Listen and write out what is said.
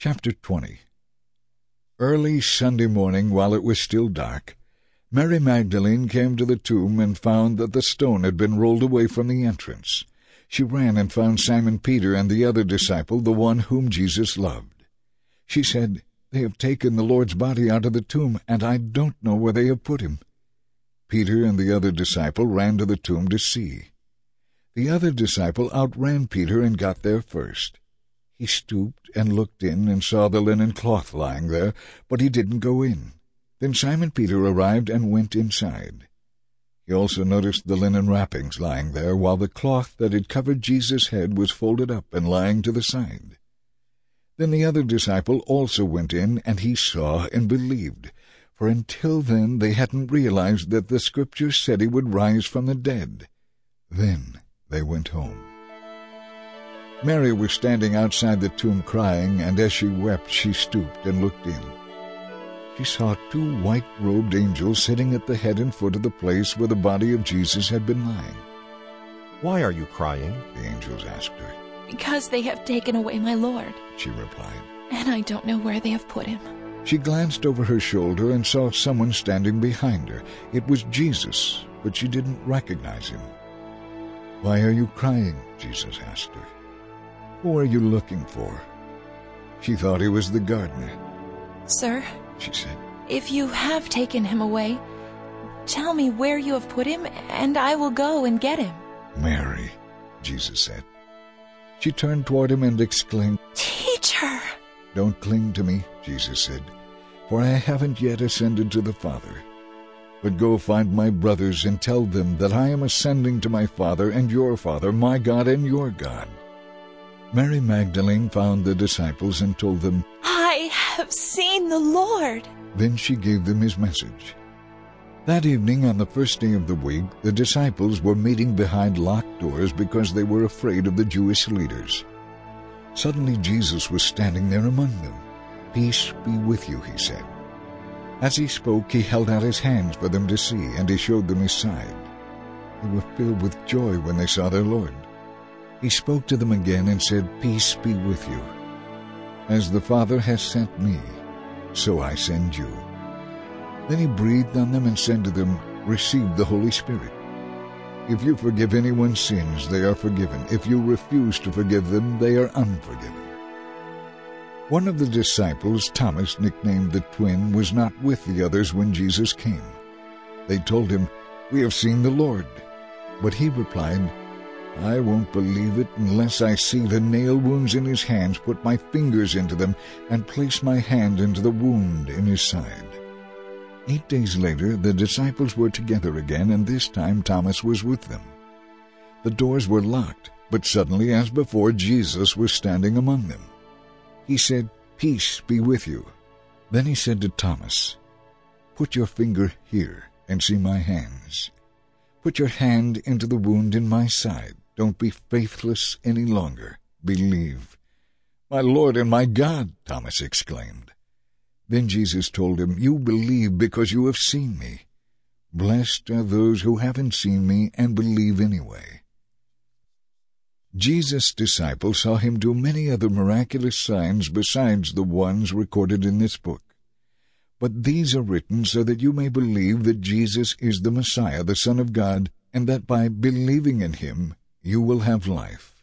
Chapter 20. Early Sunday morning, while it was still dark, Mary Magdalene came to the tomb and found that the stone had been rolled away from the entrance. She ran and found Simon Peter and the other disciple, the one whom Jesus loved. She said, "They have taken the Lord's body out of the tomb, and I don't know where they have put him." Peter and the other disciple ran to the tomb to see. The other disciple outran Peter and got there first. He stooped and looked in and saw the linen cloth lying there, but he didn't go in. Then Simon Peter arrived and went inside. He also noticed the linen wrappings lying there, while the cloth that had covered Jesus' head was folded up and lying to the side. Then the other disciple also went in, and he saw and believed, for until then they hadn't realized that the Scriptures said he would rise from the dead. Then they went home. Mary was standing outside the tomb crying, and as she wept she stooped and looked in. She saw 2 white-robed angels sitting at the head and foot of the place where the body of Jesus had been lying. "Why are you crying?" the angels asked her. "Because they have taken away my Lord," she replied. "and I don't know where they have put him." She glanced over her shoulder and saw someone standing behind her. It was Jesus, but she didn't recognize him. "Why are you crying?" Jesus asked her. "Who are you looking for?" She thought he was the gardener. "Sir," she said, "if you have taken him away, tell me where you have put him, and I will go and get him." "Mary," Jesus said. She turned toward him and exclaimed, "Teacher!" "Don't cling to me," Jesus said, "for I haven't yet ascended to the Father. But go find my brothers and tell them that I am ascending to my Father and your Father, my God and your God." Mary Magdalene found the disciples and told them, "I have seen the Lord." Then she gave them his message. That evening, on the first day of the week, the disciples were meeting behind locked doors because they were afraid of the Jewish leaders. Suddenly Jesus was standing there among them. "Peace be with you," he said. As he spoke, he held out his hands for them to see, and he showed them his side. They were filled with joy when they saw their Lord. He spoke to them again and said, "Peace be with you. As the Father has sent me, so I send you." Then he breathed on them and said to them, "Receive the Holy Spirit. If you forgive anyone's sins, they are forgiven. If you refuse to forgive them, they are unforgiven." One of the disciples, Thomas, nicknamed the Twin, was not with the others when Jesus came. They told him, "We have seen the Lord." But he replied, "I won't believe it unless I see the nail wounds in his hands, put my fingers into them, and place my hand into the wound in his side." 8 days later, the disciples were together again, and this time Thomas was with them. The doors were locked, but suddenly, as before, Jesus was standing among them. He said, "Peace be with you." Then he said to Thomas, "Put your finger here and see my hands. Put your hand into the wound in my side. Don't be faithless any longer. Believe." "My Lord and my God!" Thomas exclaimed. Then Jesus told him, "You believe because you have seen me. Blessed are those who haven't seen me and believe anyway." Jesus' disciples saw him do many other miraculous signs besides the ones recorded in this book. But these are written so that you may believe that Jesus is the Messiah, the Son of God, and that by believing in him you will have life.